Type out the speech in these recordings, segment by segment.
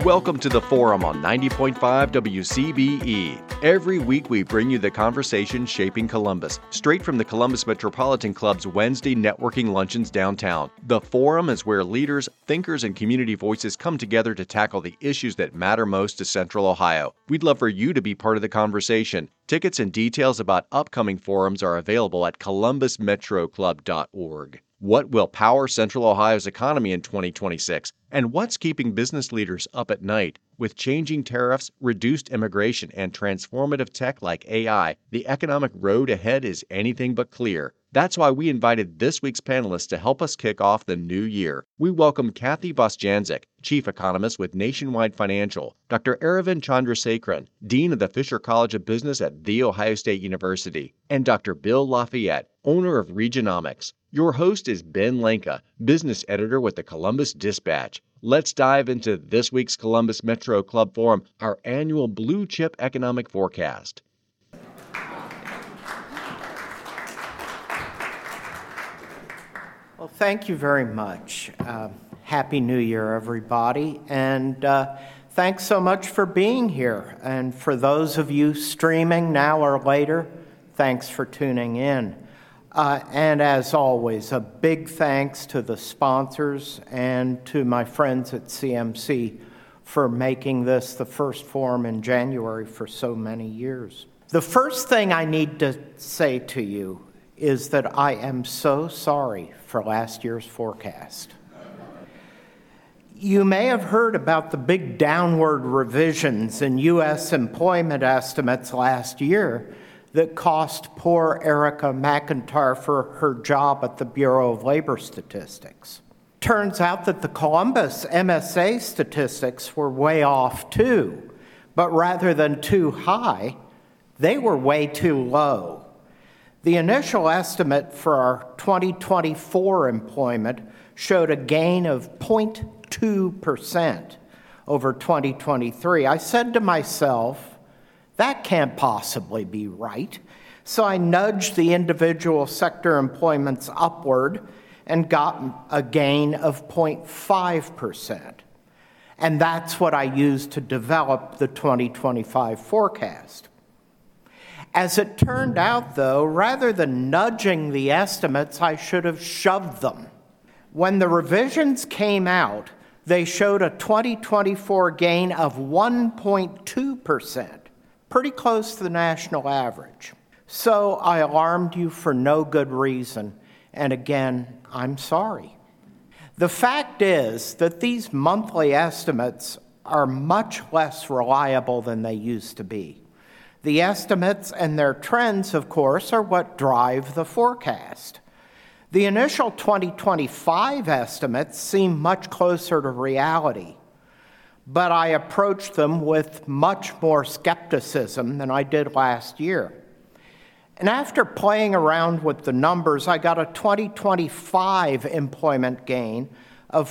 Welcome to the Forum on 90.5 WCBE. Every week we bring you the conversation shaping Columbus, straight from the Columbus Metropolitan Club's Wednesday networking luncheons downtown. The Forum is where leaders, thinkers, and community voices come together to tackle the issues that matter most to Central Ohio. We'd love for you to be part of the conversation. Tickets and details about upcoming forums are available at columbusmetroclub.org. What will power Central Ohio's economy in 2026? And what's keeping business leaders up at night? With changing tariffs, reduced immigration, and transformative tech like AI, the economic road ahead is anything but clear. That's why we invited this week's panelists to help us kick off the new year. We welcome Kathy Bostjancic, Chief Economist with Nationwide Financial, Dr. Aravind Chandrasekaran, Dean of the Fisher College of Business at The Ohio State University, and Dr. Bill Lafayette, owner of Regionomics. Your host is Ben Lenka, business editor with the Columbus Dispatch. Let's dive into this week's Columbus Metro Club Forum, our annual Blue Chip Economic Forecast. Well, thank you very much. Happy New Year, everybody. And thanks so much for being here. And for those of you streaming now or later, thanks for tuning in. And as always, a big thanks to the sponsors and to my friends at CMC for making this the first forum in January for so many years. The first thing I need to say to you is that I am so sorry for last year's forecast. You may have heard about the big downward revisions in U.S. employment estimates last year that cost poor Erica McIntyre for her job at the Bureau of Labor Statistics. Turns out that the Columbus MSA statistics were way off too, but rather than too high, they were way too low. The initial estimate for our 2024 employment showed a gain of 0.2% over 2023. I said to myself, that can't possibly be right. So I nudged the individual sector employments upward and got a gain of 0.5%. And that's what I used to develop the 2025 forecast. As it turned out, though, rather than nudging the estimates, I should have shoved them. When the revisions came out, they showed a 2024 gain of 1.2%. Pretty close to the national average. So I alarmed you for no good reason, and again, I'm sorry. The fact is that these monthly estimates are much less reliable than they used to be. The estimates and their trends, of course, are what drive the forecast. The initial 2025 estimates seem much closer to reality, but I approached them with much more skepticism than I did last year. And after playing around with the numbers, I got a 2025 employment gain of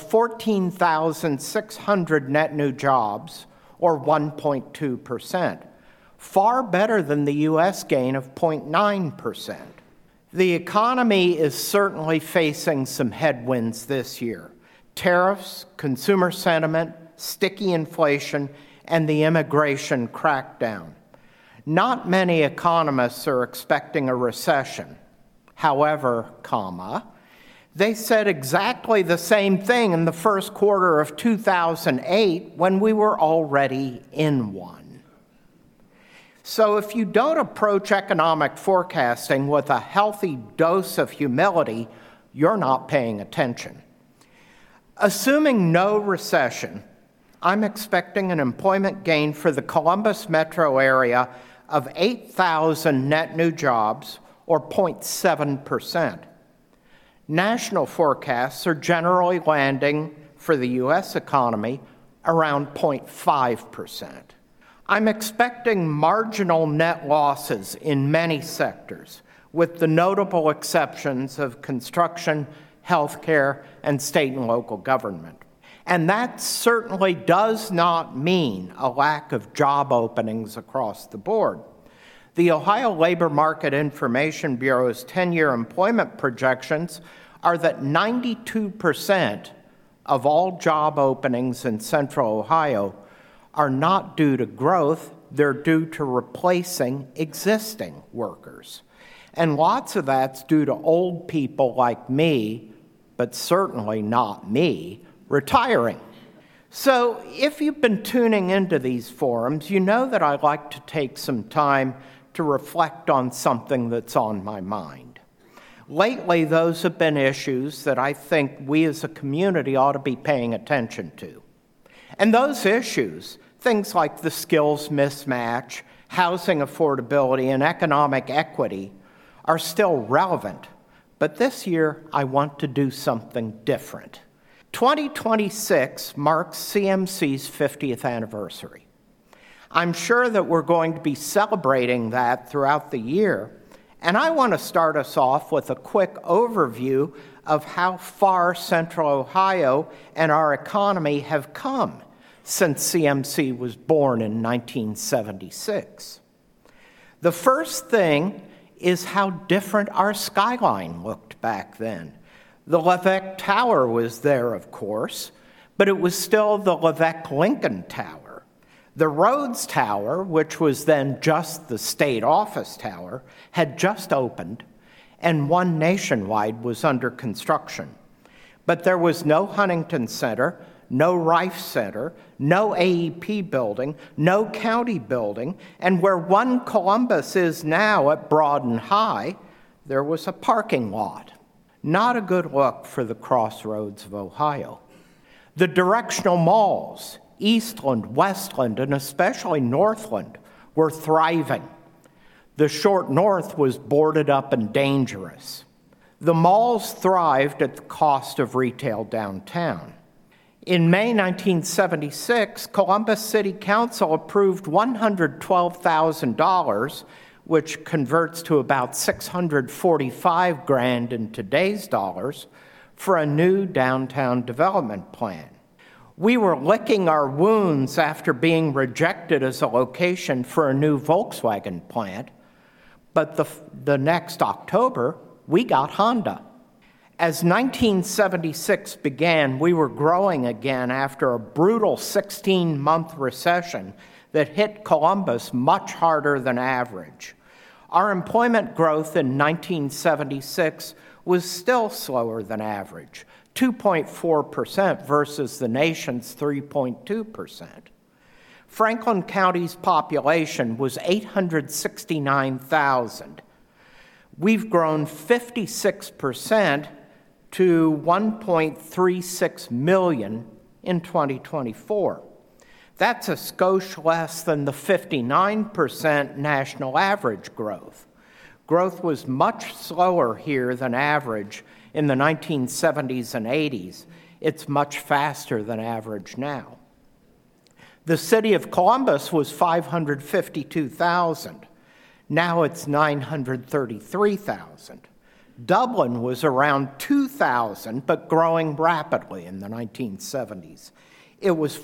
14,600 net new jobs, or 1.2%, far better than the U.S. gain of 0.9%. The economy is certainly facing some headwinds this year. Tariffs, consumer sentiment, sticky inflation, and the immigration crackdown. Not many economists are expecting a recession. However, they said exactly the same thing in the first quarter of 2008 when we were already in one. So if you don't approach economic forecasting with a healthy dose of humility, you're not paying attention. Assuming no recession, I'm expecting an employment gain for the Columbus metro area of 8,000 net new jobs, or 0.7%. National forecasts are generally landing for the U.S. economy around 0.5%. I'm expecting marginal net losses in many sectors, with the notable exceptions of construction, healthcare, and state and local government. And that certainly does not mean a lack of job openings across the board. The Ohio Labor Market Information Bureau's 10-year employment projections are that 92% of all job openings in Central Ohio are not due to growth, they're due to replacing existing workers. And lots of that's due to old people like me, but certainly not me, retiring. So if you've been tuning into these forums, you know that I like to take some time to reflect on something that's on my mind. Lately, those have been issues that I think we as a community ought to be paying attention to. And those issues, things like the skills mismatch, housing affordability, and economic equity, are still relevant. But this year, I want to do something different. 2026 marks CMC's 50th anniversary. I'm sure that we're going to be celebrating that throughout the year, and I want to start us off with a quick overview of how far Central Ohio and our economy have come since CMC was born in 1976. The first thing is how different our skyline looked back then. The Levesque Tower was there, of course, but it was still the Levesque Lincoln Tower. The Rhodes Tower, which was then just the state office tower, had just opened, and one nationwide was under construction. But there was no Huntington Center, no Rife Center, no AEP building, no county building, and where one Columbus is now at Broad High, there was a parking lot. Not a good look for the crossroads of Ohio. The directional malls, Eastland, Westland, and especially Northland, were thriving. The short north was boarded up and dangerous. The malls thrived at the cost of retail downtown. In May 1976, Columbus City Council approved $112,000, which converts to about $645,000 in today's dollars, for a new downtown development plan. We were licking our wounds after being rejected as a location for a new Volkswagen plant, but the next October, we got Honda. As 1976 began, we were growing again after a brutal 16-month recession that hit Columbus much harder than average. Our employment growth in 1976 was still slower than average, 2.4% versus the nation's 3.2%. Franklin County's population was 869,000. We've grown 56% to 1.36 million in 2024. That's a skosh less than the 59% national average growth. Growth was much slower here than average in the 1970s and 80s. It's much faster than average now. The city of Columbus was 552,000. Now it's 933,000. Dublin was around 2,000, but growing rapidly in the 1970s. It was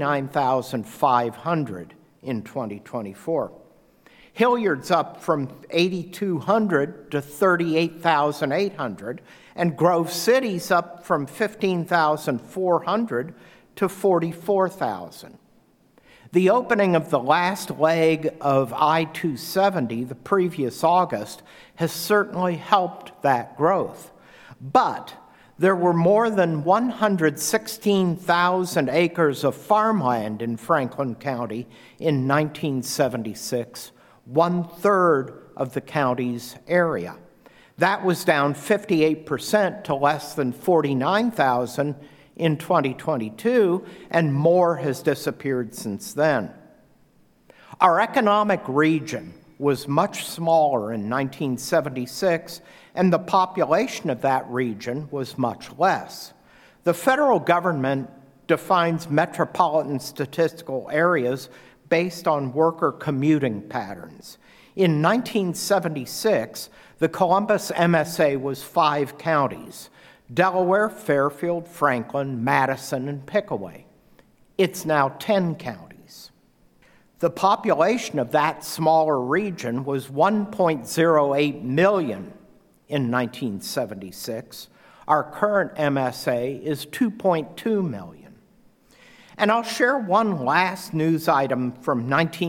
49,500 in 2024. Hilliard's up from 8,200 to 38,800, and Grove City's up from 15,400 to 44,000. The opening of the last leg of I-270 the previous August has certainly helped that growth. But there were more than 116,000 acres of farmland in Franklin County in 1976, 1/3 of the county's area. That was down 58% to less than 49,000 in 2022, and more has disappeared since then. Our economic region was much smaller in 1976, and the population of that region was much less. The federal government defines metropolitan statistical areas based on worker commuting patterns. In 1976, the Columbus MSA was 5 counties: Delaware, Fairfield, Franklin, Madison, and Pickaway. It's now 10 counties. The population of that smaller region was 1.08 million in 1976. Our current MSA is 2.2 million. And I'll share one last news item from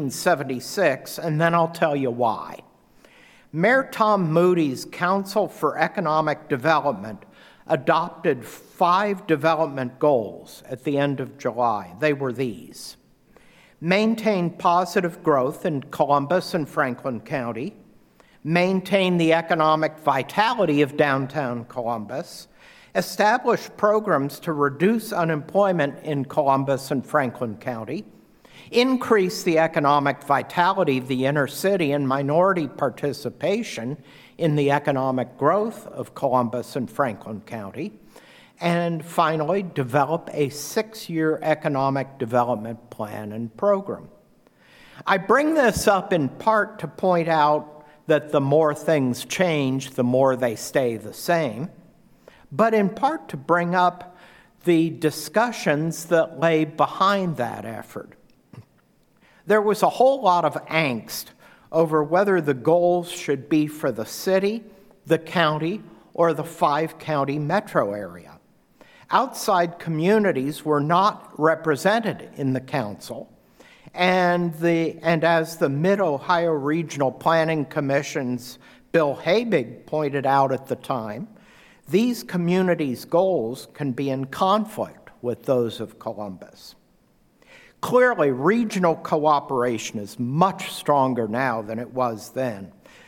1976, and then I'll tell you why. Mayor Tom Moody's Council for Economic Development adopted 5 development goals at the end of July. They were these: maintain positive growth in Columbus and Franklin County, maintain the economic vitality of downtown Columbus, establish programs to reduce unemployment in Columbus and Franklin County, increase the economic vitality of the inner city and minority participation in the economic growth of Columbus and Franklin County, and finally, develop a 6-year economic development plan and program. I bring this up in part to point out that the more things change, the more they stay the same, but in part to bring up the discussions that lay behind that effort. There was a whole lot of angst over whether the goals should be for the city, the county, or the 5-county metro area. Outside communities were not represented in the council, and as the Mid-Ohio Regional Planning Commission's Bill Habig pointed out at the time, these communities' goals can be in conflict with those of Columbus. Clearly, regional cooperation is much stronger now than it was then.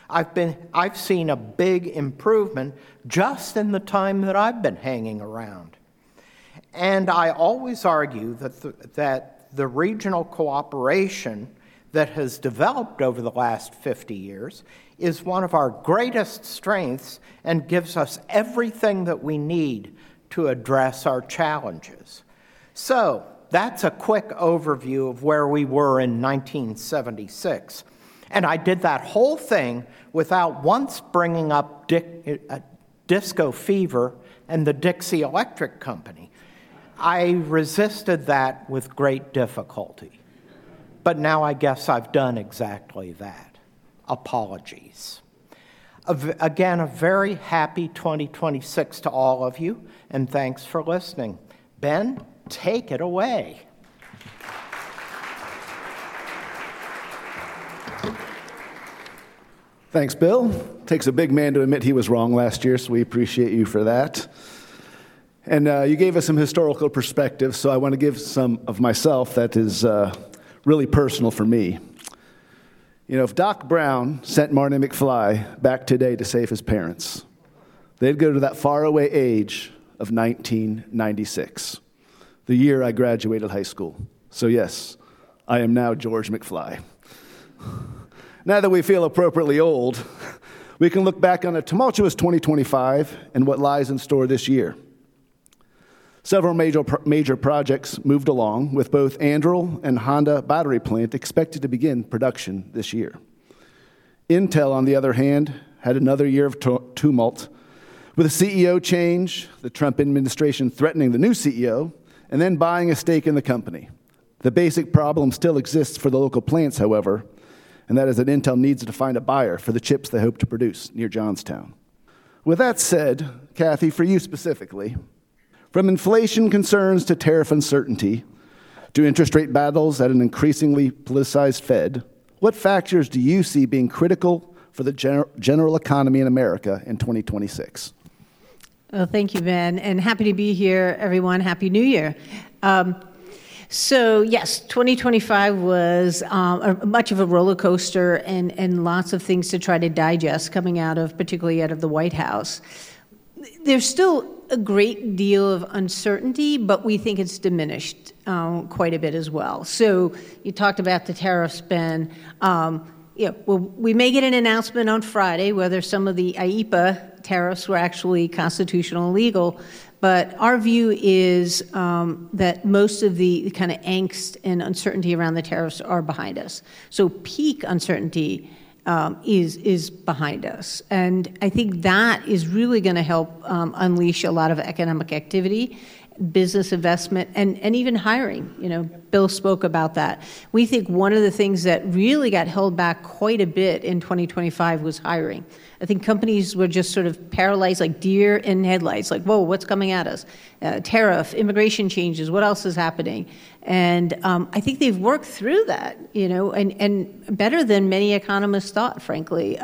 I've seen a big improvement just in the time that I've been hanging around. And I always argue that the regional cooperation that has developed over the last 50 years is one of our greatest strengths and gives us everything that we need to address our challenges. So, that's a quick overview of where we were in 1976. And I did that whole thing without once bringing up disco fever and the Dixie Electric Company. I resisted that with great difficulty. But now I guess I've done exactly that. Apologies. Again, a very happy 2026 to all of you, and thanks for listening. Ben, take it away. Thanks, Bill. Takes a big man to admit he was wrong last year, so we appreciate you for that. And you gave us some historical perspective, so I want to give some of myself that is really personal for me. You know, if Doc Brown sent Marty McFly back today to save his parents, they'd go to that faraway age of 1996, the year I graduated high school. So yes, I am now George McFly. Now that we feel appropriately old, we can look back on a tumultuous 2025 and what lies in store this year. Several major projects moved along, with both Anduril and Honda battery plant expected to begin production this year. Intel, on the other hand, had another year of tumult, with a CEO change, the Trump administration threatening the new CEO, and then buying a stake in the company. The basic problem still exists for the local plants, however, and that is that Intel needs to find a buyer for the chips they hope to produce near Johnstown. With that said, Kathy, for you specifically, from inflation concerns to tariff uncertainty, to interest rate battles at an increasingly politicized Fed, what factors do you see being critical for the general economy in America in 2026? Well, thank you, Ben, and happy to be here, everyone. Happy New Year. So yes, 2025 was much of a roller coaster and lots of things to try to digest coming particularly out of the White House. There's still a great deal of uncertainty, but we think it's diminished quite a bit as well. So you talked about the tariffs, Ben. We may get an announcement on Friday whether some of the IEEPA tariffs were actually constitutional and legal, but our view is that most of the kind of angst and uncertainty around the tariffs are behind us. So peak uncertainty is behind us. And I think that is really going to help unleash a lot of economic activity, business investment, and even hiring. You know, Bill spoke about that. We think one of the things that really got held back quite a bit in 2025 was hiring. I think companies were just sort of paralyzed like deer in headlights, like, whoa, what's coming at us? Tariff, immigration changes, what else is happening? And I think they've worked through that, and better than many economists thought, frankly.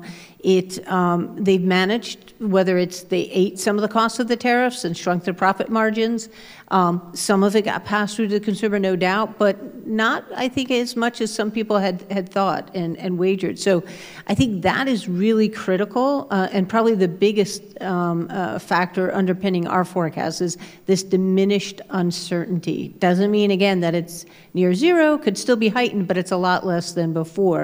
They've managed, whether it's they ate some of the costs of the tariffs and shrunk their profit margins. Some of it got passed through to the consumer, no doubt, but not, I think, as much as some people had thought and wagered. So I think that is really critical, and probably the biggest factor underpinning our forecast is this diminished uncertainty. Doesn't mean, again, that it's near zero, could still be heightened, but it's a lot less than before.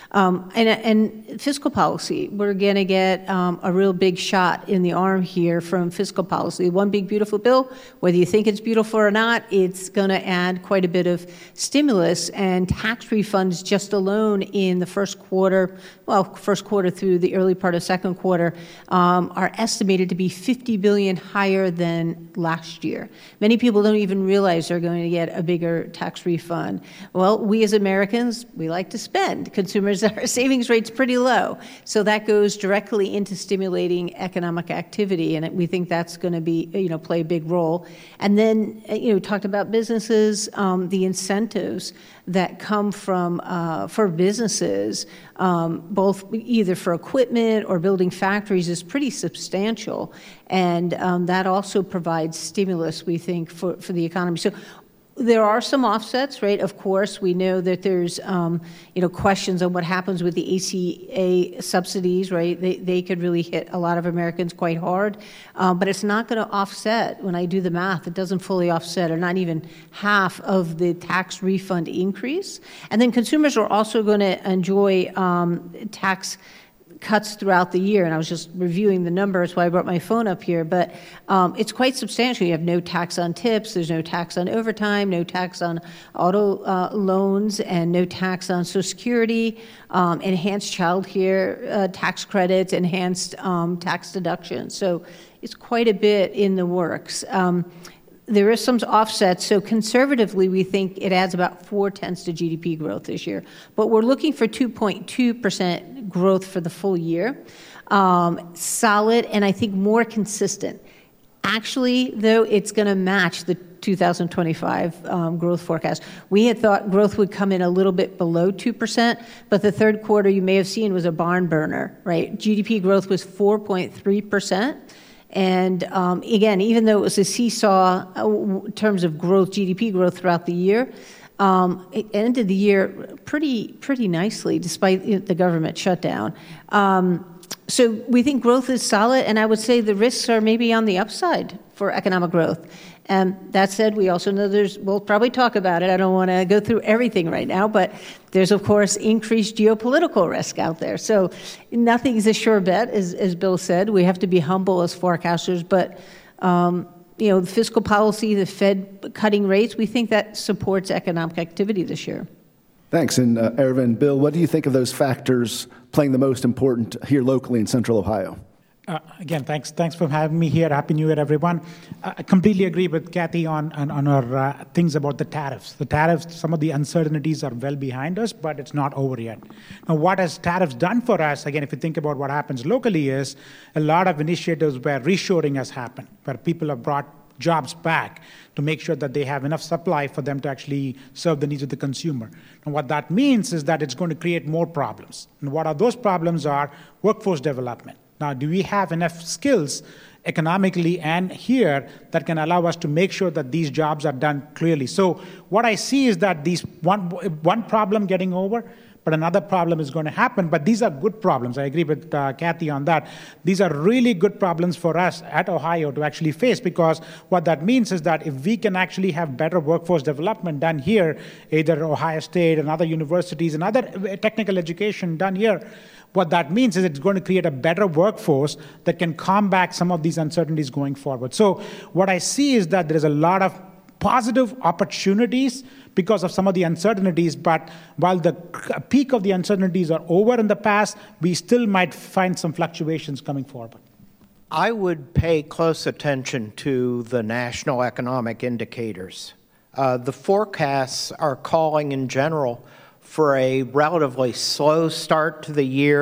And fiscal policy, we're going to get a real big shot in the arm here from fiscal policy. One big beautiful bill, whether you think it's beautiful or not, it's going to add quite a bit of stimulus, and tax refunds just alone in the first quarter through the early part of second quarter, are estimated to be $50 billion higher than last year. Many people don't even realize they're going to get a bigger tax refund. Well, we as Americans, we like to spend. Consumers, our savings rate's pretty low. So that goes directly into stimulating economic activity, and we think that's going to be, play a big role. And then, talked about businesses, the incentives that come from for businesses, both either for equipment or building factories, is pretty substantial, and that also provides stimulus, we think, for the economy. So there are some offsets, right? Of course, we know that there's, questions on what happens with the ACA subsidies, right? They could really hit a lot of Americans quite hard, but it's not going to offset. When I do the math, it doesn't fully offset, or not even half of the tax refund increase. And then consumers are also going to enjoy tax cuts throughout the year, and I was just reviewing the numbers while I brought my phone up here, but it's quite substantial. You have no tax on tips, there's no tax on overtime, no tax on auto loans, and no tax on Social Security, enhanced child care tax credits, enhanced tax deductions. So it's quite a bit in the works. There is some offsets, so conservatively we think it adds about 0.4 to GDP growth this year. But we're looking for 2.2% growth for the full year. Solid, and I think more consistent. Actually, though, it's going to match the 2025 growth forecast. We had thought growth would come in a little bit below 2%, but the third quarter, you may have seen, was a barn burner, right? GDP growth was 4.3%. And again, even though it was a seesaw in terms of growth, GDP growth throughout the year, it ended the year pretty nicely despite the government shutdown. So we think growth is solid, and I would say the risks are maybe on the upside for economic growth. And that said, we also know we'll probably talk about it. I don't want to go through everything right now, but there's, of course, increased geopolitical risk out there. So nothing is a sure bet, as Bill said. We have to be humble as forecasters, but the fiscal policy, the Fed cutting rates, we think that supports economic activity this year. Thanks. And Aravind, Bill, what do you think of those factors playing the most important here locally in Central Ohio? Again, thanks for having me here. Happy New Year, everyone. I completely agree with Kathy on our things about the tariffs. The tariffs, some of the uncertainties are well behind us, but it's not over yet. Now, what has tariffs done for us, again, if you think about what happens locally, is a lot of initiatives where reshoring has happened, where people have brought jobs back to make sure that they have enough supply for them to actually serve the needs of the consumer. And what that means is that it's going to create more problems. And what are those problems are workforce development. Now, do we have enough skills economically and here that can allow us to make sure that these jobs are done clearly? So what I see is that these one problem getting over, but another problem is going to happen. But these are good problems. I agree with Kathy on that. These are really good problems for us at Ohio to actually face, because what that means is that if we can actually have better workforce development done here, either Ohio State and other universities and other technical education done here, what that means is it's going to create a better workforce that can combat some of these uncertainties going forward. So what I see is that there is a lot of positive opportunities because of some of the uncertainties, but while the peak of the uncertainties are over in the past, we still might find some fluctuations coming forward. I would pay close attention to the national economic indicators. The forecasts are calling in general for a relatively slow start to the year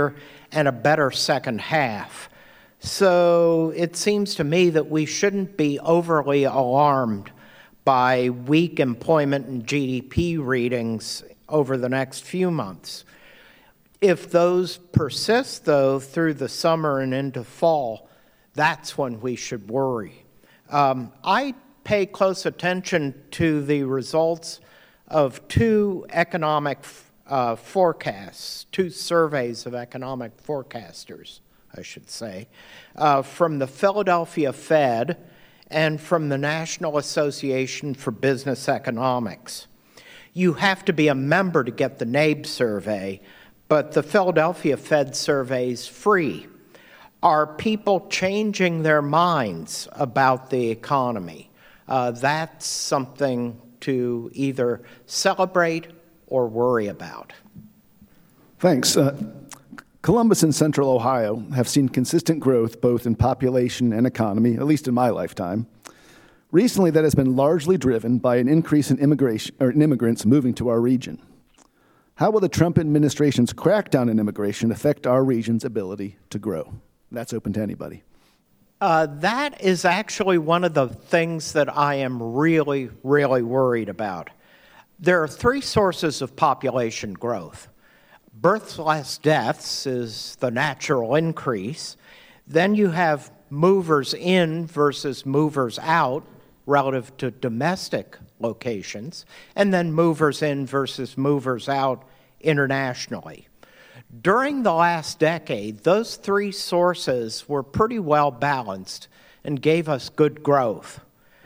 and a better second half. So it seems to me that we shouldn't be overly alarmed by weak employment and GDP readings over the next few months. If those persist, though, through the summer and into fall, that's when we should worry. I pay close attention to the results of two economic forecasts, two surveys of economic forecasters, I should say, from the Philadelphia Fed and from the National Association for Business Economics. You have to be a member to get the NABE survey, but the Philadelphia Fed survey is free. Are people changing their minds about the economy? That's something to either celebrate or worry about. Thanks. Columbus and Central Ohio have seen consistent growth both in population and economy, at least in my lifetime. Recently, that has been largely driven by an increase in immigrants moving to our region. How will the Trump administration's crackdown in immigration affect our region's ability to grow? That's open to anybody. That is actually one of the things that I am really, really worried about. There are three sources of population growth. Births less deaths is the natural increase. Then you have movers in versus movers out relative to domestic locations, and then movers in versus movers out internationally. During the last decade, those three sources were pretty well balanced and gave us good growth.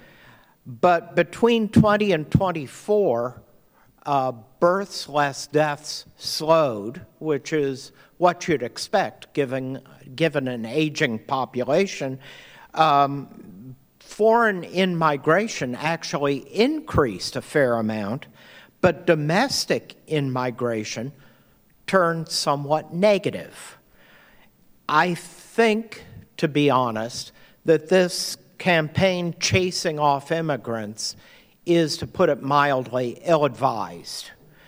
But between 20 and 24, births less deaths slowed, which is what you'd expect given an aging population. Foreign in-migration actually increased a fair amount, but domestic in-migration turned somewhat negative. I think, to be honest, that this campaign chasing off immigrants is, to put it mildly, ill-advised.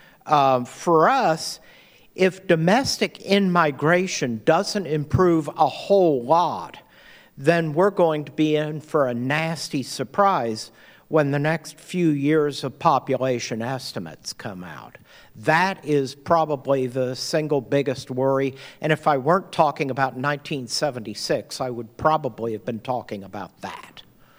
For us, if domestic in-migration doesn't improve a whole lot, then we're going to be in for a nasty surprise when the next few years of population estimates come out. That is probably the single biggest worry, and if I weren't talking about 1976, I would probably have been talking about that.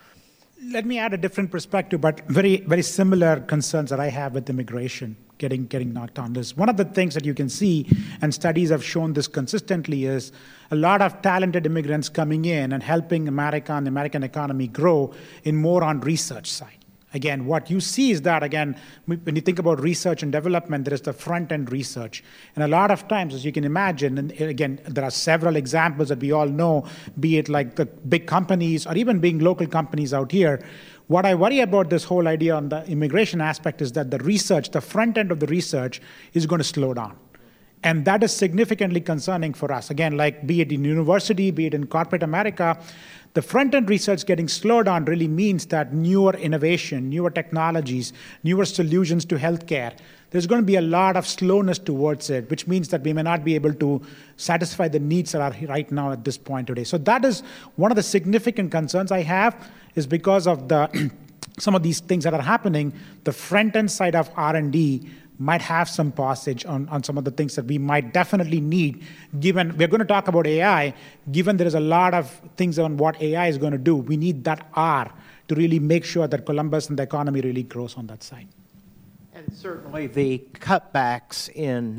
Let me add a different perspective, but very, very similar concerns that I have with immigration getting knocked on this. One of the things that you can see, and studies have shown this consistently, is a lot of talented immigrants coming in and helping America and the American economy grow in more on research side. Again, what you see is that, again, when you think about research and development, there is the front-end research. And a lot of times, as you can imagine, and again, there are several examples that we all know, be it like the big companies or even being local companies out here. What I worry about this whole idea on the immigration aspect is that the research, the front end of the research, is going to slow down. And that is significantly concerning for us. Again, like be it in university, be it in corporate America, the front-end research getting slowed down really means that newer innovation, newer technologies, newer solutions to healthcare, there's going to be a lot of slowness towards it, which means that we may not be able to satisfy the needs that are right now at this point today. So that is one of the significant concerns I have, is because of the some of these things that are happening, the front-end side of R&D might have some passage on some of the things that we might definitely need, given we're going to talk about AI, given there is a lot of things on what AI is going to do. We need that R to really make sure that Columbus and the economy really grows on that side. And certainly the cutbacks in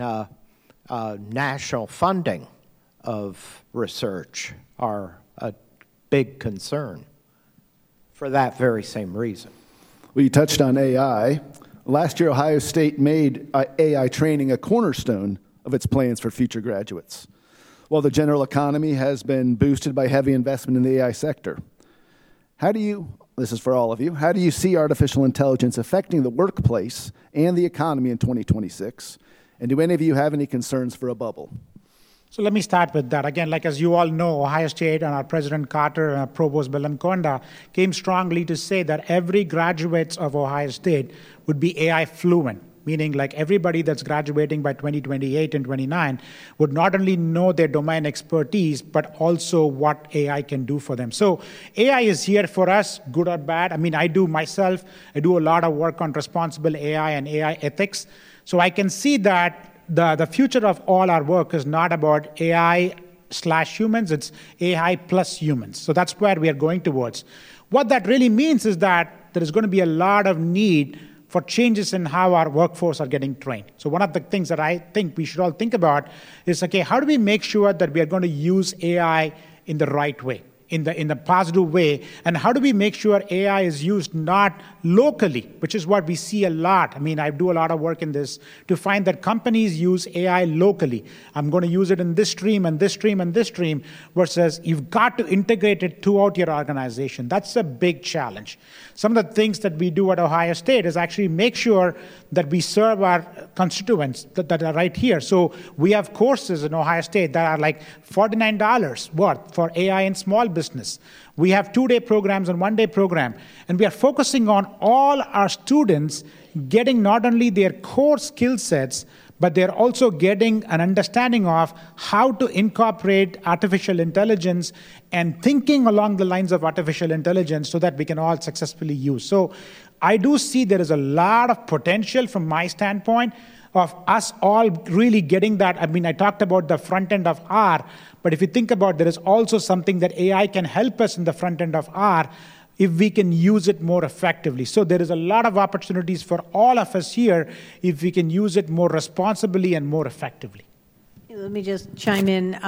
national funding of research are a big concern for that very same reason. Well, you touched on AI. Last year, Ohio State made AI training a cornerstone of its plans for future graduates, while the general economy has been boosted by heavy investment in the AI sector. This is for all of you, how do you see artificial intelligence affecting the workplace and the economy in 2026? And do any of you have any concerns for a bubble? So let me start with that. Again, like as you all know, Ohio State and our President Carter and our Provost Belanconda came strongly to say that every graduate of Ohio State would be AI fluent meaning like everybody that's graduating by 2028 and 29 would not only know their domain expertise, but also what AI can do for them. So AI is here for us, good or bad. I mean, I do a lot of work on responsible AI and AI ethics. So I can see that the future of all our work is not about AI/humans, it's AI plus humans. So that's where we are going towards. What that really means is that there is going to be a lot of need for changes in how our workforce are getting trained. So one of the things that I think we should all think about is, okay, how do we make sure that we are going to use AI in the right way, in the positive way, and how do we make sure AI is used not locally, which is what we see a lot. I mean, I do a lot of work in this to find that companies use AI locally. I'm going to use it in this stream and this stream and this stream, versus you've got to integrate it throughout your organization. That's a big challenge. Some of the things that we do at Ohio State is actually make sure that we serve our constituents that are right here. So we have courses in Ohio State that are like $49 worth for AI in small business. We have 2-day programs and 1-day program. And we are focusing on all our students getting not only their core skill sets, but they're also getting an understanding of how to incorporate artificial intelligence and thinking along the lines of artificial intelligence so that we can all successfully use. So I do see there is a lot of potential from my standpoint of us all really getting that. I mean, I talked about the front end of R, but if you think about, there is also something that AI can help us in the front end of R if we can use it more effectively. So there is a lot of opportunities for all of us here if we can use it more responsibly and more effectively. Let me just chime in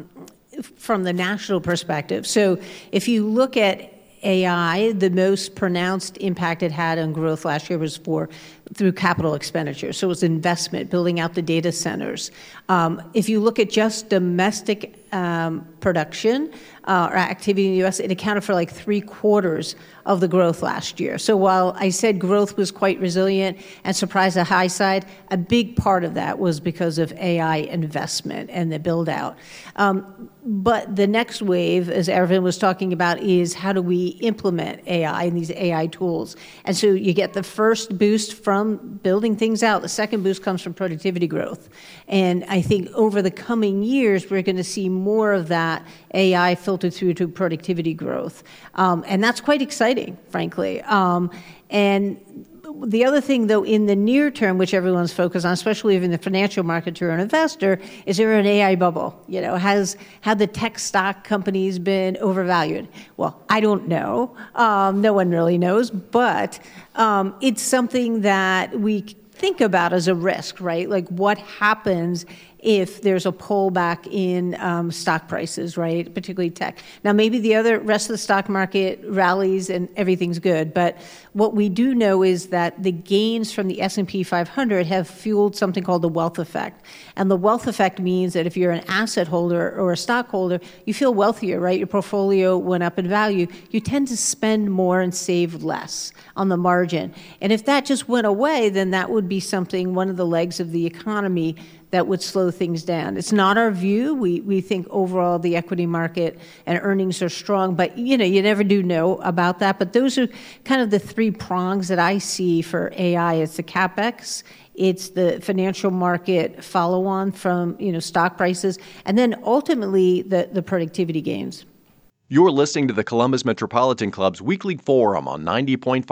from the national perspective. So if you look at AI, the most pronounced impact it had on growth last year was through capital expenditure. So it was investment, building out the data centers. If you look at just domestic production or activity in the U.S., it accounted for like 3/4 of the growth last year. So while I said growth was quite resilient and surprised the high side, a big part of that was because of AI investment and the build out. But the next wave, as Arvind was talking about, is how do we implement AI and these AI tools? And so you get the first boost from building things out. The second boost comes from productivity growth. And I think over the coming years, we're going to see more of that AI filtered through to productivity growth. And that's quite exciting, frankly. And the other thing, though, in the near term, which everyone's focused on, especially in the financial market to an investor, is there an AI bubble? You know, have the tech stock companies been overvalued? Well, I don't know. No one really knows, but it's something that we think about as a risk, right? Like what happens if there's a pullback in stock prices, right? Particularly tech. Now, maybe the rest of the stock market rallies and everything's good, but what we do know is that the gains from the S&P 500 have fueled something called the wealth effect. And the wealth effect means that if you're an asset holder or a stockholder, you feel wealthier, right? Your portfolio went up in value. You tend to spend more and save less on the margin. And if that just went away, then that would be something, one of the legs of the economy that would slow things down. It's not our view. We think overall the equity market and earnings are strong, but you never do know about that. But those are kind of the 3 prongs that I see for AI. It's the CapEx, it's the financial market follow-on from stock prices, and then ultimately the productivity gains. You're listening to the Columbus Metropolitan Club's weekly forum on 90.5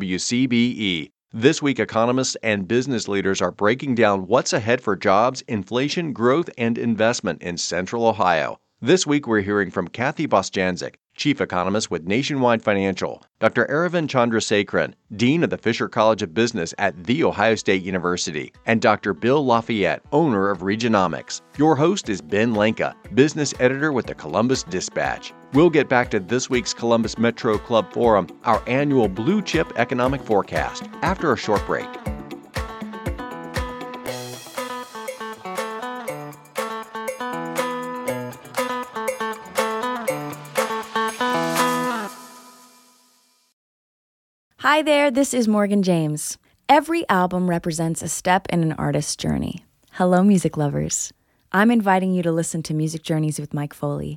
WCBE. This week, economists and business leaders are breaking down what's ahead for jobs, inflation, growth, and investment in Central Ohio. This week, we're hearing from Kathy Bostjanczyk, Chief Economist with Nationwide Financial, Dr. Aravind Chandrasekaran, Dean of the Fisher College of Business at The Ohio State University, and Dr. Bill Lafayette, owner of Regionomics. Your host is Ben Lenka, business editor with the Columbus Dispatch. We'll get back to this week's Columbus Metro Club Forum, our annual Blue Chip Economic Forecast, after a short break. Hi there, this is Morgan James. Every album represents a step in an artist's journey. Hello, music lovers. I'm inviting you to listen to Music Journeys with Mike Foley.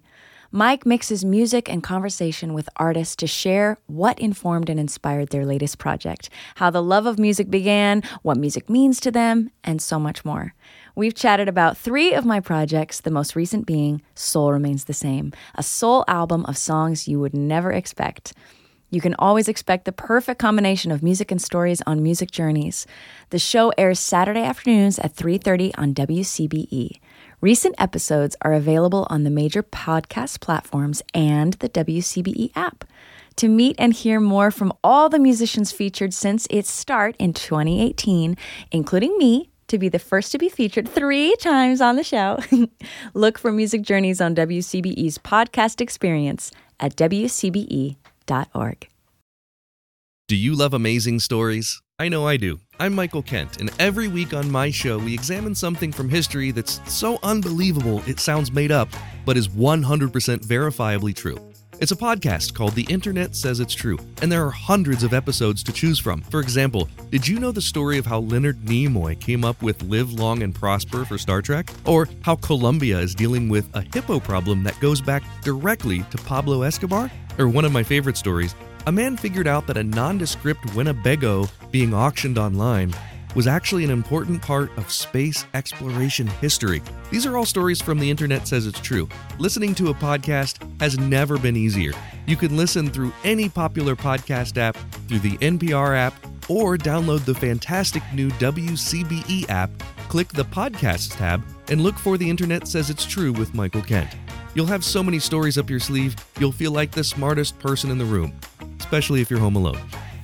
Mike mixes music and conversation with artists to share what informed and inspired their latest project, how the love of music began, what music means to them, and so much more. We've chatted about 3 of my projects, the most recent being Soul Remains the Same, a soul album of songs you would never expect. You can always expect the perfect combination of music and stories on Music Journeys. The show airs Saturday afternoons at 3:30 on WCBE. Recent episodes are available on the major podcast platforms and the WCBE app. To meet and hear more from all the musicians featured since its start in 2018, including me, to be the first to be featured 3 times on the show, look for Music Journeys on WCBE's podcast experience at WCBE.org. Do you love amazing stories? I know I do. I'm Michael Kent, and every week on my show, we examine something from history that's so unbelievable it sounds made up, but is 100% verifiably true. It's a podcast called The Internet Says It's True, and there are hundreds of episodes to choose from. For example, did you know the story of how Leonard Nimoy came up with Live Long and Prosper for Star Trek? Or how Colombia is dealing with a hippo problem that goes back directly to Pablo Escobar? Or one of my favorite stories, a man figured out that a nondescript Winnebago being auctioned online was actually an important part of space exploration history. These are all stories from The Internet Says It's True. Listening to a podcast has never been easier. You can listen through any popular podcast app, through the NPR app, or download the fantastic new WCBE app, click the Podcasts tab, and look for The Internet Says It's True with Michael Kent. You'll have so many stories up your sleeve, you'll feel like the smartest person in the room, especially if you're home alone.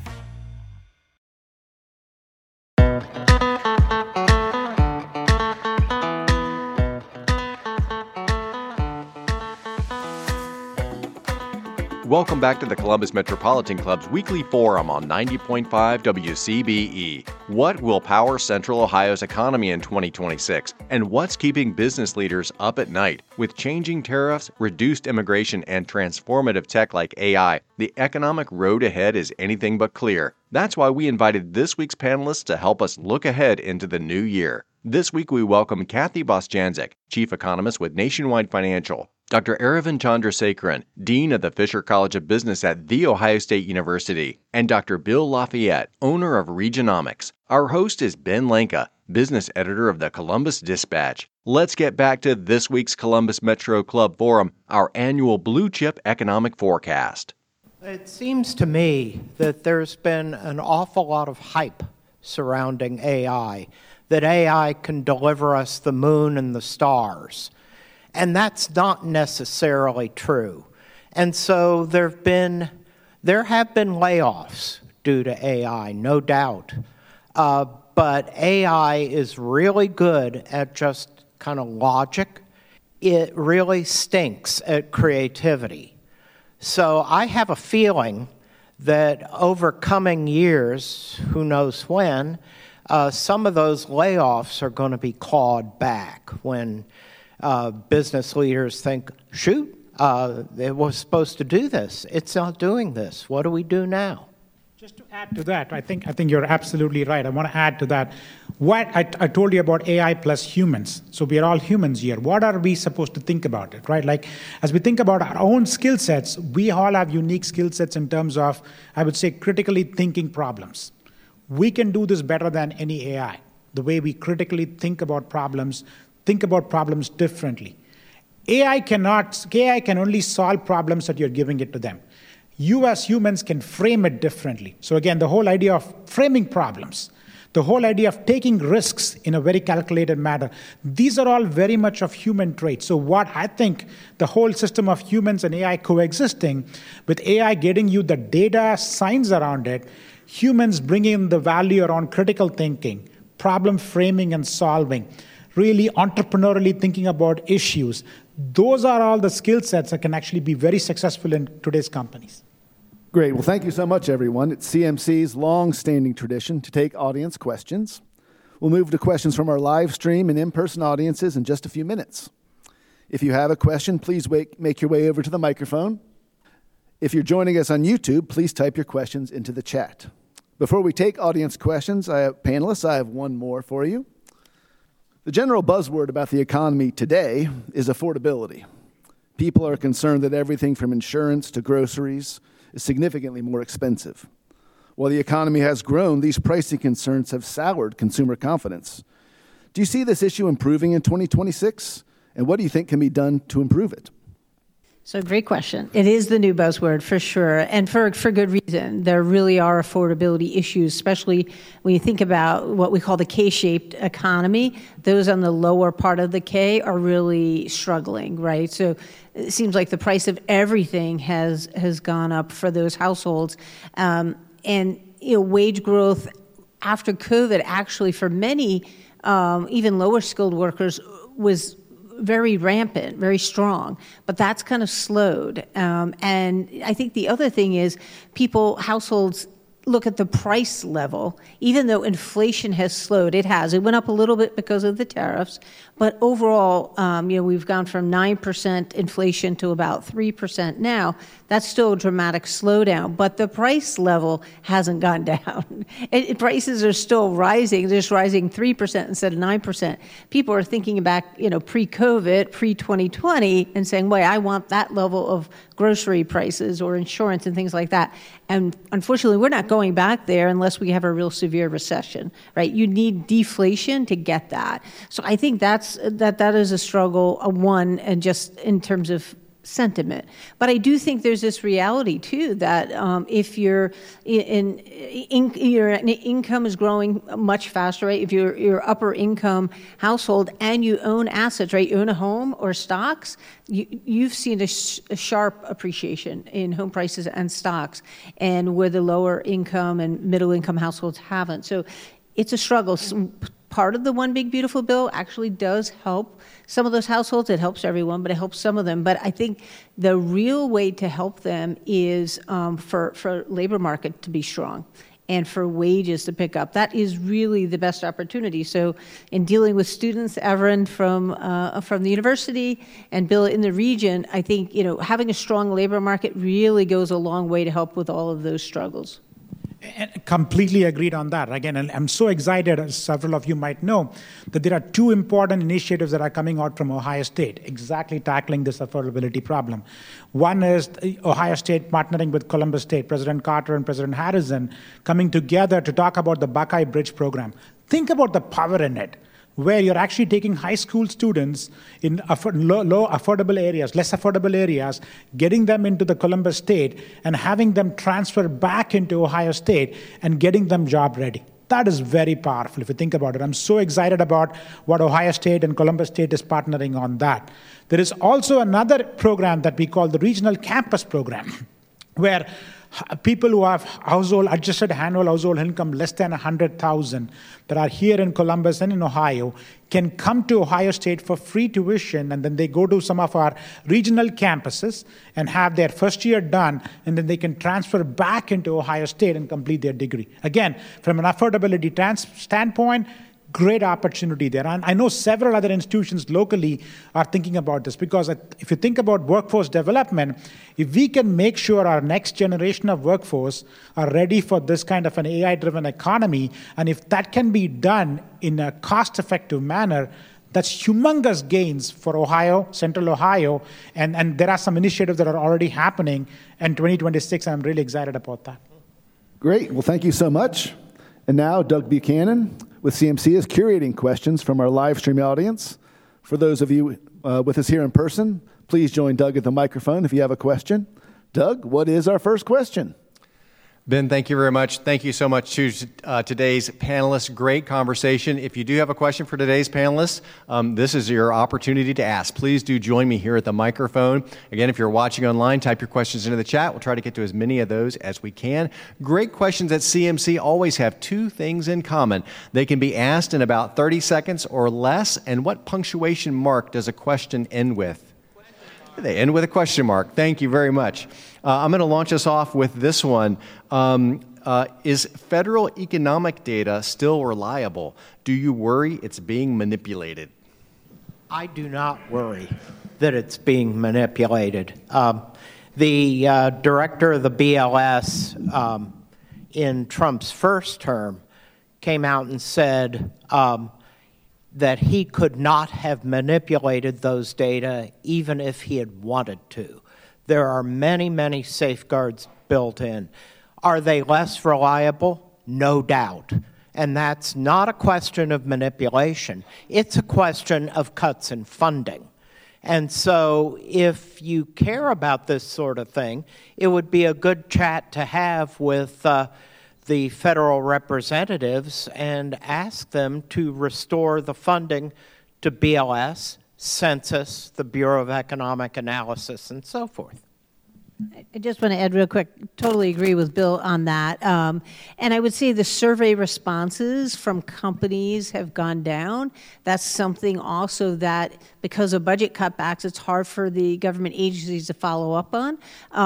Welcome back to the Columbus Metropolitan Club's weekly forum on 90.5 WCBE. What will power Central Ohio's economy in 2026? And what's keeping business leaders up at night? With changing tariffs, reduced immigration, and transformative tech like AI, the economic road ahead is anything but clear. That's why we invited this week's panelists to help us look ahead into the new year. This week we welcome Kathy Bostjancic, Chief Economist with Nationwide Financial, Dr. Aravind Chandrasekaran, Dean of the Fisher College of Business at The Ohio State University, and Dr. Bill Lafayette, owner of Regionomics. Our host is Ben Lanka, business editor of the Columbus Dispatch. Let's get back to this week's Columbus Metro Club Forum, our annual Blue Chip Economic Forecast. It seems to me that there's been an awful lot of hype surrounding AI, that AI can deliver us the moon and the stars. And that's not necessarily true. And so there have been layoffs due to AI, no doubt. But AI is really good at just kind of logic. It really stinks at creativity. So I have a feeling that over coming years, who knows when, some of those layoffs are going to be clawed back when business leaders think, shoot, it was supposed to do this. It's not doing this. What do we do now? Just to add to that, I think you're absolutely right. I want to add to that. What I told you about AI plus humans. So we are all humans here. What are we supposed to think about it, right? Like, as we think about our own skill sets, we all have unique skill sets in terms of, I would say, critically thinking problems. We can do this better than any AI. The way we critically think about problems differently. AI can only solve problems that you're giving it to them. You as humans can frame it differently. So again, the whole idea of framing problems, the whole idea of taking risks in a very calculated manner, these are all very much of human traits. So what I think the whole system of humans and AI coexisting, with AI getting you the data science around it, humans bringing the value around critical thinking, problem framing and solving, really entrepreneurially thinking about issues. Those are all the skill sets that can actually be very successful in today's companies. Great. Well, thank you so much, everyone. It's CMC's long-standing tradition to take audience questions. We'll move to questions from our live stream and in-person audiences in just a few minutes. If you have a question, please make your way over to the microphone. If you're joining us on YouTube, please type your questions into the chat. Before we take audience questions, panelists, I have one more for you. The general buzzword about the economy today is affordability. People are concerned that everything from insurance to groceries is significantly more expensive. While the economy has grown, these pricing concerns have soured consumer confidence. Do you see this issue improving in 2026? And what do you think can be done to improve it? So great question. It is the new buzzword for sure, and for good reason. There really are affordability issues, especially when you think about what we call the K-shaped economy. Those on the lower part of the K are really struggling, right? So it seems like the price of everything has gone up for those households. And wage growth after COVID, actually for many, even lower skilled workers, was very rampant, very strong, but that's kind of slowed. And I think the other thing is households look at the price level, even though inflation has slowed. It went up a little bit because of the tariffs, but overall, we've gone from 9% inflation to about 3% now. That's still a dramatic slowdown, but the price level hasn't gone down. Prices are still rising. They're just rising 3% instead of 9%. People are thinking back, pre-COVID, pre-2020, and saying, wait, I want that level of grocery prices or insurance and things like that. And unfortunately, we're not going back there unless we have a real severe recession, right? You need deflation to get that. So I think that is a struggle, one, and just in terms of sentiment. But I do think there's this reality too that if your income is growing much faster, right? If you're upper income household and you own assets, right? You own a home or stocks, you've seen a sharp appreciation in home prices and stocks, and where the lower income and middle income households haven't. So it's a struggle. Part of the One Big Beautiful Bill actually does help some of those households. It helps everyone, but it helps some of them. But I think the real way to help them is for labor market to be strong and for wages to pick up. That is really the best opportunity. So in dealing with students, Everin from the university and Bill in the region, I think having a strong labor market really goes a long way to help with all of those struggles. And completely agreed on that. Again, and I'm so excited, as several of you might know, that there are two important initiatives that are coming out from Ohio State, exactly tackling this affordability problem. One is Ohio State partnering with Columbus State, President Carter and President Harrison coming together to talk about the Buckeye Bridge program. Think about the power in it, where you're actually taking high school students in low affordable areas, less affordable areas, getting them into the Columbus State and having them transfer back into Ohio State and getting them job ready. That is very powerful if you think about it. I'm so excited about what Ohio State and Columbus State is partnering on that. There is also another program that we call the Regional Campus Program, where people who have adjusted annual household income less than $100,000 that are here in Columbus and in Ohio can come to Ohio State for free tuition, and then they go to some of our regional campuses and have their first year done, and then they can transfer back into Ohio State and complete their degree. Again, from an affordability standpoint, great opportunity there. And I know several other institutions locally are thinking about this, because if you think about workforce development, if we can make sure our next generation of workforce are ready for this kind of an AI-driven economy, and if that can be done in a cost-effective manner, that's humongous gains for Ohio, Central Ohio, and there are some initiatives that are already happening in 2026, and I'm really excited about that. Great. Well, thank you so much. And now, Doug Buchanan with CMC is curating questions from our live stream audience. For those of you with us here in person, please join Doug at the microphone if you have a question. Doug, what is our first question? Ben, thank you very much. Thank you so much to today's panelists. Great conversation. If you do have a question for today's panelists, this is your opportunity to ask. Please do join me here at the microphone. Again, if you're watching online, type your questions into the chat. We'll try to get to as many of those as we can. Great questions at CMC always have two things in common. They can be asked in about 30 seconds or less. And what punctuation mark does a question end with? They end with a question mark. Thank you very much. I'm going to launch us off with this one. Is federal economic data still reliable? Do you worry it's being manipulated? I do not worry that it's being manipulated. The director of the BLS in Trump's first term came out and said that he could not have manipulated those data even if he had wanted to. There are many, many safeguards built in. Are they less reliable? No doubt. And that's not a question of manipulation. It's a question of cuts in funding. And so if you care about this sort of thing, it would be a good chat to have with the federal representatives and ask them to restore the funding to BLS, Census, the Bureau of Economic Analysis, and so forth. I just want to add real quick, totally agree with Bill on that. And I would say the survey responses from companies have gone down. That's something also that, because of budget cutbacks, it's hard for the government agencies to follow up on.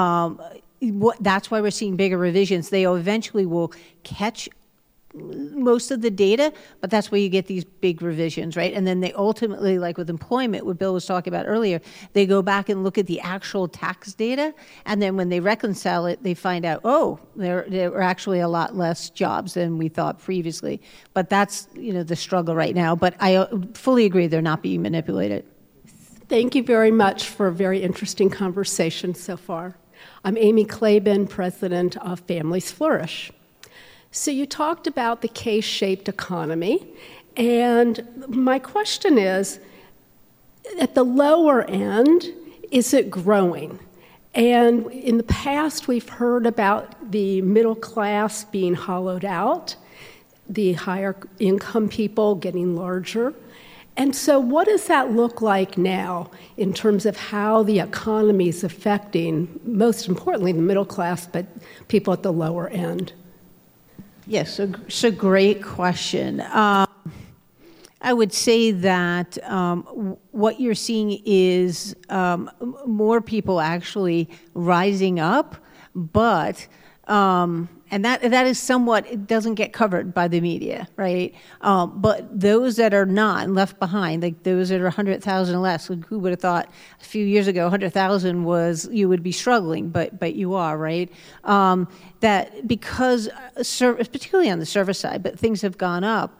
That's why we're seeing bigger revisions. They eventually will catch most of the data, but that's where you get these big revisions, right? And then they ultimately, like with employment, what Bill was talking about earlier, they go back and look at the actual tax data, and then when they reconcile it, they find out, oh, there were actually a lot less jobs than we thought previously. But that's, the struggle right now. But I fully agree they're not being manipulated. Thank you very much for a very interesting conversation so far. I'm Amy Claiborne, president of Families Flourish. So you talked about the K-shaped economy, and my question is, at the lower end, is it growing? And in the past, we've heard about the middle class being hollowed out, the higher income people getting larger. And so what does that look like now in terms of how the economy is affecting, most importantly, the middle class, but people at the lower end? Yes, so great question. I would say that what you're seeing is more people actually rising up, but and that is somewhat, it doesn't get covered by the media, right? But those that are not and left behind, like those that are 100,000 or less, who would have thought a few years ago 100,000 was, you would be struggling, but you are, right? That because, particularly on the service side, but things have gone up,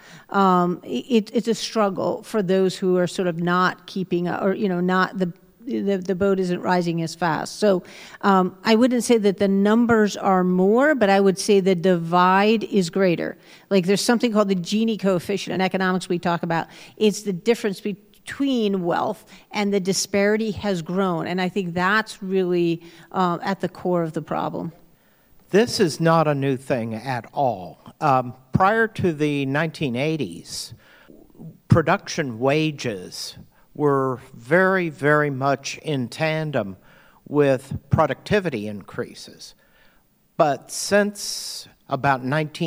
it's a struggle for those who are sort of not keeping up, or, not the boat isn't rising as fast. So I wouldn't say that the numbers are more, but I would say the divide is greater. Like there's something called the Gini coefficient in economics we talk about. It's the difference between wealth, and the disparity has grown. And I think that's really at the core of the problem. This is not a new thing at all. Prior to the 1980s, production wages were very, very much in tandem with productivity increases. But since about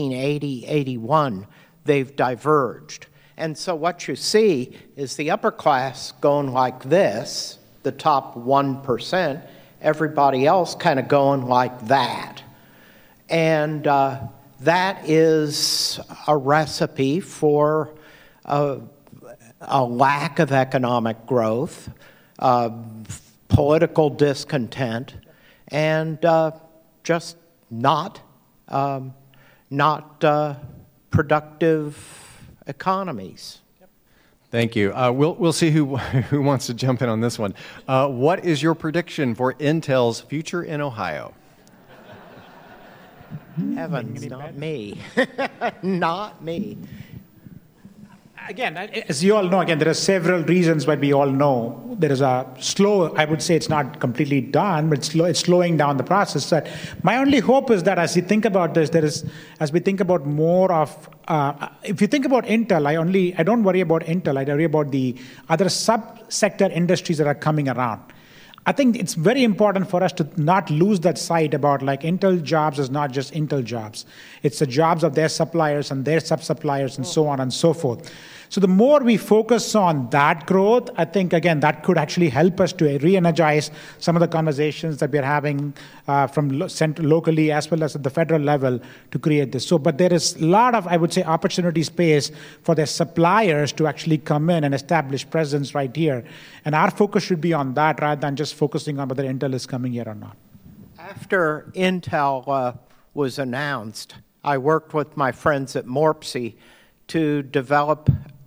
1980-81, they've diverged. And so what you see is the upper class going like this, the top 1%, everybody else kind of going like that. And that is a recipe for a lack of economic growth, political discontent, and just not productive economies. Thank you. We'll see who wants to jump in on this one. What is your prediction for Intel's future in Ohio? Heavens, not me. Not me. Again, as you all know, there are several reasons why we all know there is a slow, I would say it's not completely done, but it's slowing down the process. My only hope is that as we think about this, as we think about more of, if you think about Intel, I don't worry about Intel, I worry about the other sub-sector industries that are coming around. I think it's very important for us to not lose that sight about Intel jobs is not just Intel jobs. It's the jobs of their suppliers and their sub-suppliers and so on and so forth. So the more we focus on that growth, I think, again, that could actually help us to re-energize some of the conversations that we're having from locally as well as at the federal level to create this. But there is a lot of, I would say, opportunity space for their suppliers to actually come in and establish presence right here. And our focus should be on that rather than just focusing on whether Intel is coming here or not. After Intel was announced, I worked with my friends at Morpsey to develop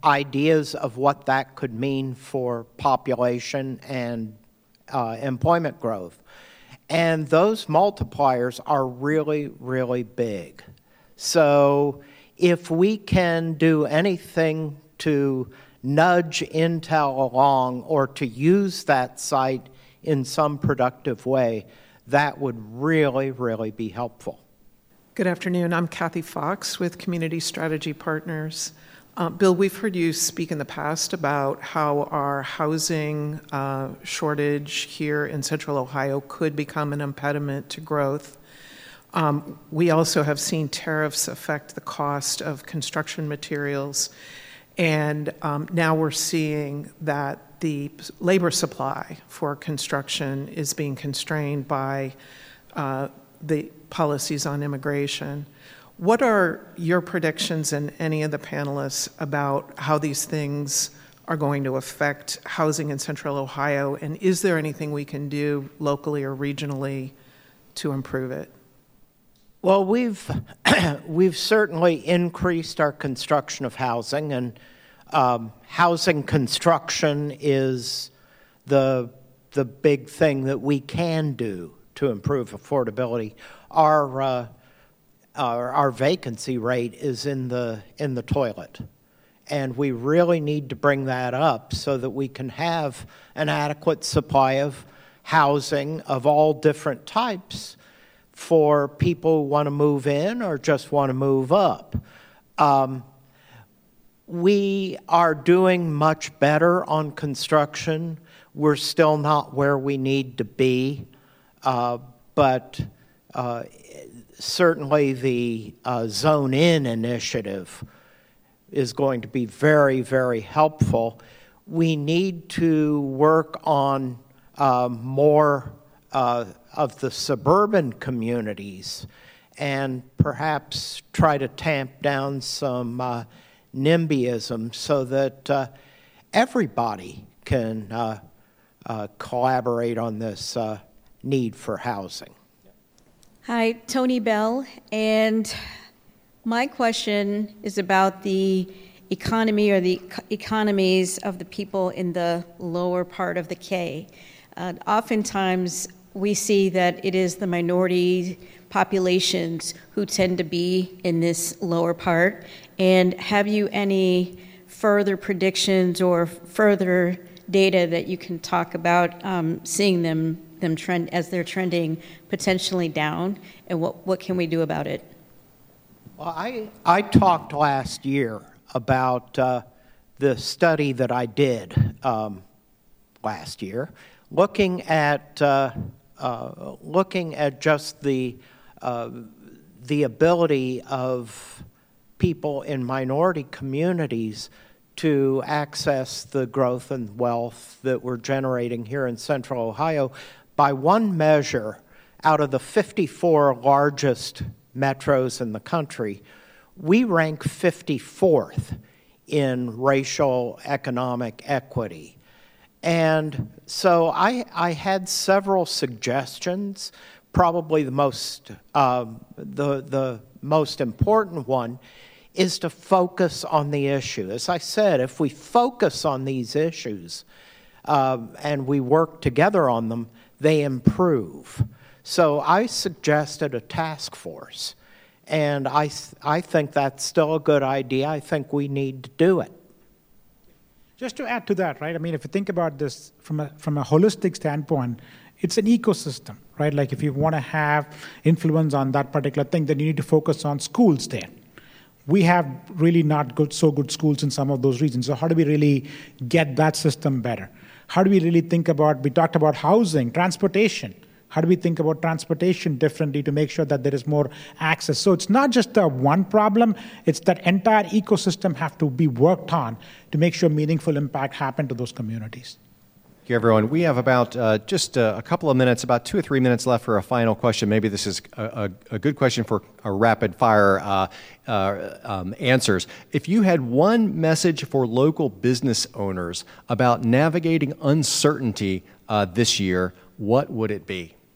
ideas of what that could mean for population and employment growth. And those multipliers are really, really big. So if we can do anything to nudge Intel along or to use that site in some productive way, that would really, really be helpful. Good afternoon. I'm Kathy Fox with Community Strategy Partners. Bill, we've heard you speak in the past about how our housing shortage here in Central Ohio could become an impediment to growth. We also have seen tariffs affect the cost of construction materials, and now we're seeing that the labor supply for construction is being constrained by the policies on immigration. What are your predictions and any of the panelists about how these things are going to affect housing in Central Ohio, and is there anything we can do locally or regionally to improve it? Well, we've certainly increased our construction of housing, and housing construction is the big thing that we can do to improve affordability. Our vacancy rate is in the toilet, and we really need to bring that up so that we can have an adequate supply of housing of all different types for people who want to move in or just want to move up. We are doing much better on construction. We're still not where we need to be, but certainly the Zone In initiative is going to be very, very helpful. We need to work on more of the suburban communities and perhaps try to tamp down some NIMBYism so that everybody can collaborate on this need for housing. Hi, Tony Bell, and my question is about the economy or the economies of the people in the lower part of the K. Oftentimes, we see that it is the minority populations who tend to be in this lower part. And have you any further predictions or further data that you can talk about seeing them trend as they're trending potentially down, and what can we do about it? Well, I talked last year about the study that I did last year, looking at just the ability of people in minority communities to access the growth and wealth that we're generating here in Central Ohio. By one measure, out of the 54 largest metros in the country, we rank 54th in racial economic equity. And so I had several suggestions. Probably the most important one is to focus on the issue. As I said, if we focus on these issues and we work together on them, they improve. So I suggested a task force, and I think that's still a good idea. I think we need to do it. Just to add to that, right? I mean, if you think about this from a holistic standpoint, it's an ecosystem, right? Like if you want to have influence on that particular thing, then you need to focus on schools there. We have really not so good schools in some of those regions. So how do we really get that system better? How do we really think about, we talked about housing, transportation. How do we think about transportation differently to make sure that there is more access? So it's not just the one problem, it's that entire ecosystem have to be worked on to make sure meaningful impact happen to those communities. Thank you, everyone. We have about just a couple of minutes, about 2 or 3 minutes left for a final question. Maybe this is a good question for a rapid fire answers. If you had one message for local business owners about navigating uncertainty this year, what would it be?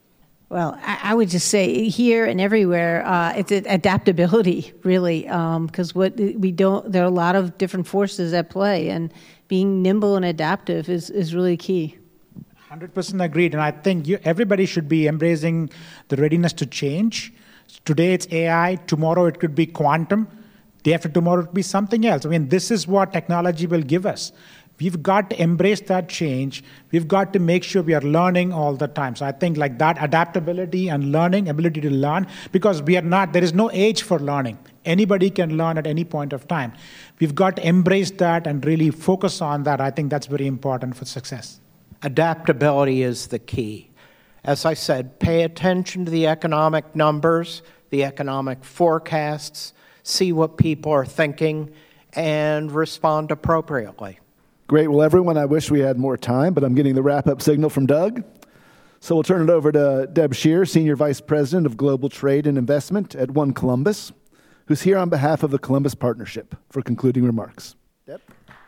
Well, I would just say here and everywhere, it's adaptability, really, because there are a lot of different forces at play, and being nimble and adaptive is really key. 100% agreed, and I think everybody should be embracing the readiness to change. Today it's AI, tomorrow it could be quantum, day after tomorrow it could be something else. I mean, this is what technology will give us. We've got to embrace that change. We've got to make sure we are learning all the time. So I think like that adaptability and learning, ability to learn, because there is no age for learning. Anybody can learn at any point of time. We've got to embrace that and really focus on that. I think that's very important for success. Adaptability is the key. As I said, pay attention to the economic numbers, the economic forecasts, see what people are thinking, and respond appropriately. Great. Well, everyone, I wish we had more time, but I'm getting the wrap-up signal from Doug. So we'll turn it over to Deb Scheer, Senior Vice President of Global Trade and Investment at One Columbus, who's here on behalf of the Columbus Partnership for concluding remarks. Deb?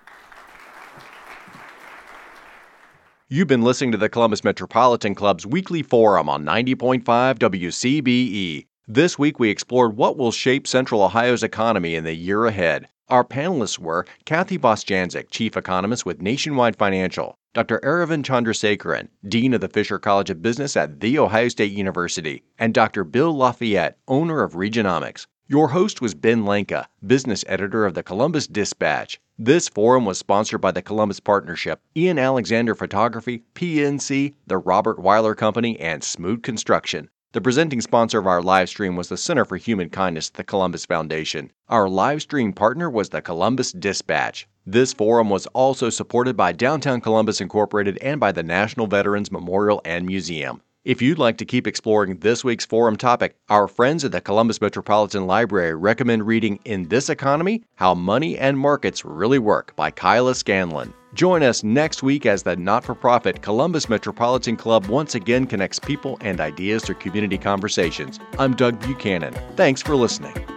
You've been listening to the Columbus Metropolitan Club's weekly forum on 90.5 WCBE. This week we explored what will shape Central Ohio's economy in the year ahead. Our panelists were Kathy Bostjanczyk, Chief Economist with Nationwide Financial, Dr. Aravind Chandrasekaran, Dean of the Fisher College of Business at The Ohio State University, and Dr. Bill Lafayette, owner of Regionomics. Your host was Ben Lenka, business editor of the Columbus Dispatch. This forum was sponsored by the Columbus Partnership, Ian Alexander Photography, PNC, the Robert Weiler Company, and Smoot Construction. The presenting sponsor of our live stream was the Center for Human Kindness at the Columbus Foundation. Our live stream partner was the Columbus Dispatch. This forum was also supported by Downtown Columbus Incorporated and by the National Veterans Memorial and Museum. If you'd like to keep exploring this week's forum topic, our friends at the Columbus Metropolitan Library recommend reading In This Economy, How Money and Markets Really Work by Kyla Scanlon. Join us next week as the not-for-profit Columbus Metropolitan Club once again connects people and ideas through community conversations. I'm Doug Buchanan. Thanks for listening.